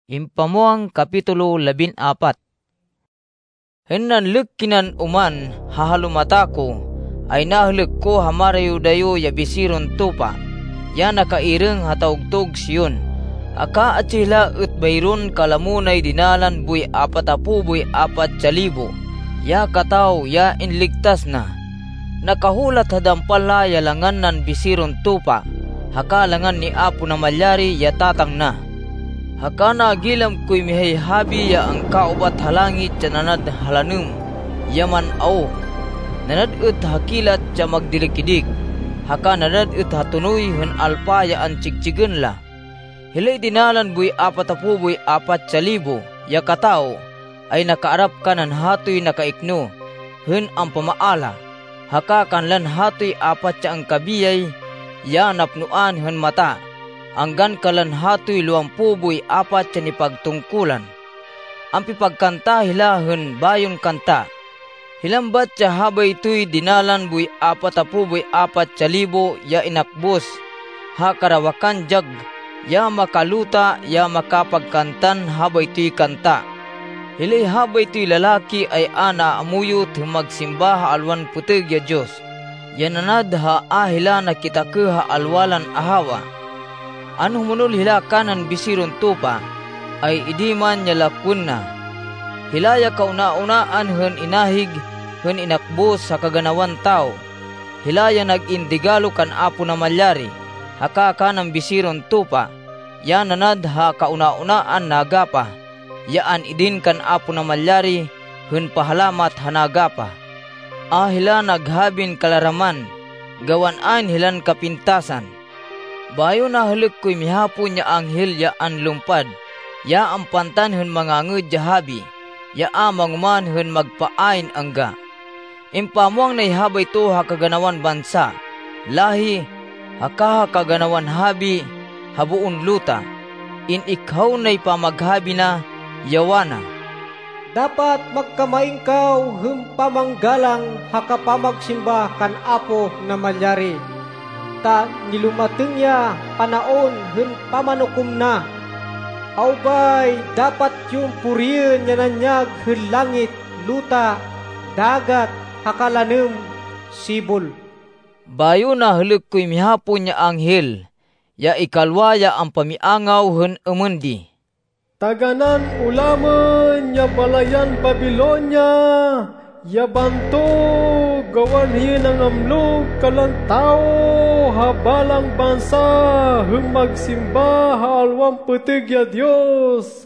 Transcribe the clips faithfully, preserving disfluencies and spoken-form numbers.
Impamuang Kapitulo labin apat. Hennan kinan uman hahalumata ko, ay nahulog ko hamarayo dayo ya bisiron tupa, ya nakaireng hataugtog siyon. Aka at sila ut bayron kalamunay dinalan buy apat apu buy apat salibo, ya kataw ya inligtas na. Nakahulat hadampala ya langan nan bisiron tupa, haka langan ni Apo na malyari ya tatang na. Haka nagilam ko'y mihay habi ya ang kaubat halangit ya nanad halanum, yaman ao. Nanad ut hakilat ya magdilikidik, haka nanad ut hatunoy hun alpa ya ang chigchigan la. Hilay dinalan buy apat apu buy apat salibo, ya katao, ay nakaarap ka nan hatoy nakaikno, hun ang pamaala. Haka kanlan hatoy apat ya ang kabiyay, ya napnuan hun mata. Anggan kalan hatoy luampu buy apat siya ni pagtungkulan. Ang pipagkanta hilahon bayon kanta. Hilambat siya habay tuy dinalan buy apat apu buy apat salibo ya inakbos. Ha karawakan jag, ya makaluta ya makapagkantan habay tuy kanta. Hilay habay tuy lalaki ay ana amuyot magsimba ha alwan puteg ya Diyos. Yananad ha ahila na kita ke ha alwalan ahawa. Ano humunol hila kanan bisiron tupa, ay idiman niya lakun na. Hilaya kauna-unaan hun inahig, hun inakbos sa kaganawan tao. Hilaya nag-indigalo kan Apo na malyari, haka kanang bisiron tupa, ya nanad ha kauna-unaan nagapa, yaan idin kan Apo na malyari, hun pahalamat hanagapa. Ah hila naghabin kalaraman, gawan-an hilan kapintasan. Bayo na hulog ko'y mihapon ya anghel ya an lumpad, ya ang pantan hun mangangud ya habi, ya amang man hun magpaain angga. Impamuang na ihabay to ha kaganawan bansa, lahi, haka ha kaganawan habi, habuon luta, in ikaw na'y pamaghabi na, yawana. Dapat magkamaing kaw hum pamanggalang haka pamagsimba kan Apo na malyari. Ta nilumateng ya panaon hun pamanukom na. Aubay dapat yung puriyan niya nanyag hun langit, luta, dagat, hakalanem, sibol. Bayo na hulog ko'y mihapon niya anghel, ya ikalwaya ang pamiangaw hun umundi. Taganan ulaman ya balayan Babilonia, ya banto gawan hiyan ang amlog kalang tao habalang bansa hung magsimba halwang petig ya Dios.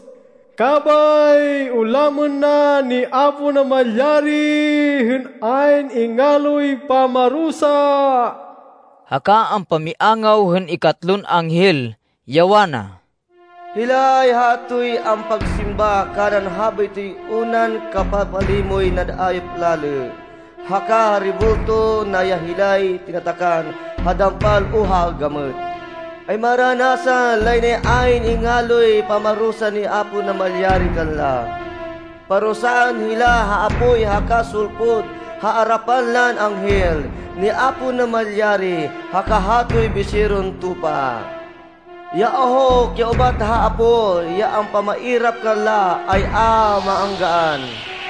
Kabay ulaman na ni Apo na malyari hun ain ingaloy pamarusa. Haka ang pamiangaw hun ikatlon anghel, yawana. Hilay hatoy ang pagsimba kanan habay to'y unan kapapalimoy na daayop lalo. Haka haribulto na yahilay tinatakan hadampal uha gamot. Ay maranasan lay na ain ingaloy pamarusa ni Apo na malyari kanla. Parusaan hila haapoy haka sulpod haarapan lan anghel ni Apo na malyari haka hatoy bisiron tupa. Ya ahok, ya ubat ha apo, ya ang pamairap kala ay a maanggaan.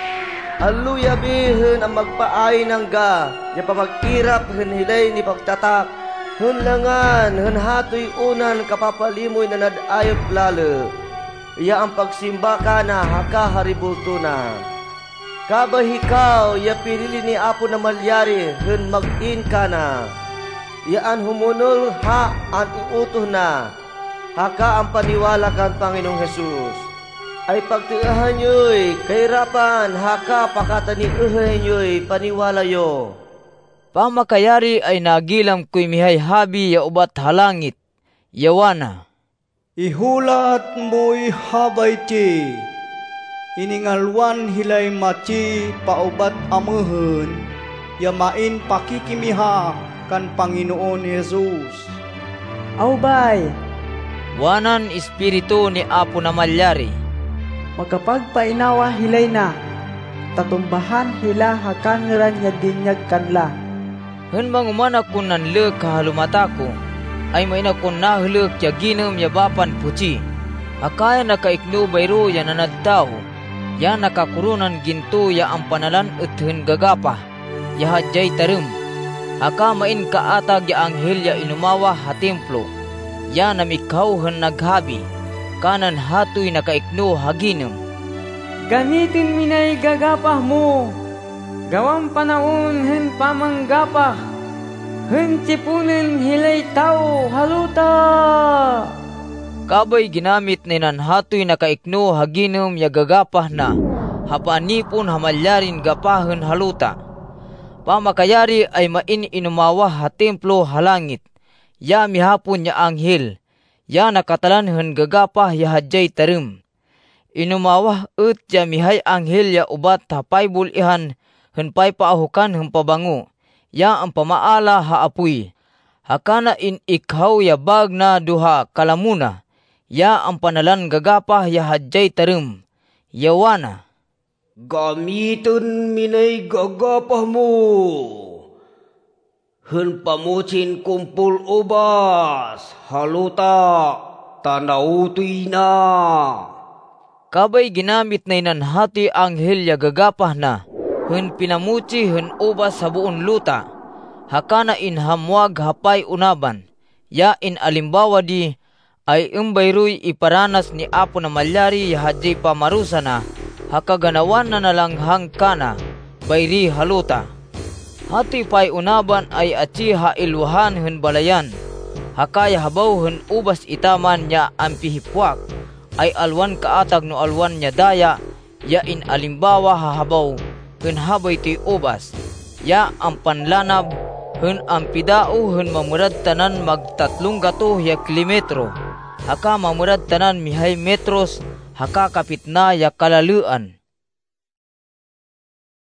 Aluya bihun ang magpaay ng ga, ya pamag-irap hun hilay ni pagtatak. Hun langan, hun hatoy unan kapapalimoy na nadayop lalo. Ya ang pagsimba ka na haka haribulto na. Kabahikaw, ya pirili ni Apo na malyari, hun mag-in ka na. Ya ang humunol ha ang iutoh na. Haka ang paniwala kan Panginoong Jesus. Ay pagtiahan nyo'y kahirapan, haka pakataniuhan nyo'y paniwala yo. Pamakayari ay nagilam ko'y mihay habi ya ubat halangit, yawana. Ihulat mo'y habay ti, iningalwan hilay mati paubat amuhun, yamain pakikimiha kan Panginoon Jesus. Aubay, wanan espiritu ni Apo na malyari. magkapagpainawa hilay na, tatumbahan hila hakangeran niya dinyag kanla. Hun mangumana kun nanle kahalumata ko, ay may na kun nahulog ya ginam ya bapan puci. Akaya nakaikno bayro ya nanadtaw, ya nakakurunan ginto ya ang panalan uthen gagapah, ya hadjay tarum. Aka main kaatag ya anghel ya inumawa ha templo, ya namikaw hen naghabi, kanan hatoy nakaikno haginum. Ganitin minay gagapah mo, gawang panaon hen pamanggapah, hen tipunen hilay tao haluta. Kabay ginamit ni nanhatoy nakaikno haginum ya gagapah na, hapanipon hamalyarin gapahen haluta. Pamakayari ay main inumawa ha templo halangit, ya mihapon ya anghel, ya nakatalan hen gagapah ya hadjay tarum. Inumawah ut ya mihay anghel ya ubat ha paybul ihan hen pay paahukan hen pabango, ya ang pamaala ha apuy. Hakana in ikhaw ya bag na duha kalamuna, ya ang panalan gagapah ya hadjay tarum. Yawana, gamiton minay gagapah mo, hen pamucin kumpul ubas, haluta, tanautoy na. Kabay ginamit na nanhati anghel ya gagapah na, hen pinamuci hen ubas sa buon luta. Hakana in hamwag hapay unaban, ya in alimbawa di, ay umbayroy iparanas ni Apo na malyari ya hadjay pamarusa na, hakaganawan na nalanghang kana, bayri haluta. Hati pay unaban ay atsi ha iluhan hen balayan, hakaya habaw hen ubas itaman niya ang pihipwak, ay alwan kaatag no alwan niya daya, ya in alimbawa hahabaw hen habay ti ubas, ya ang panlanab hen ang pidao hen mamurad tanan magtatlong gato ya kilometro, haka mamurad tanan mihay metros, haka kapit na ya kalaluan.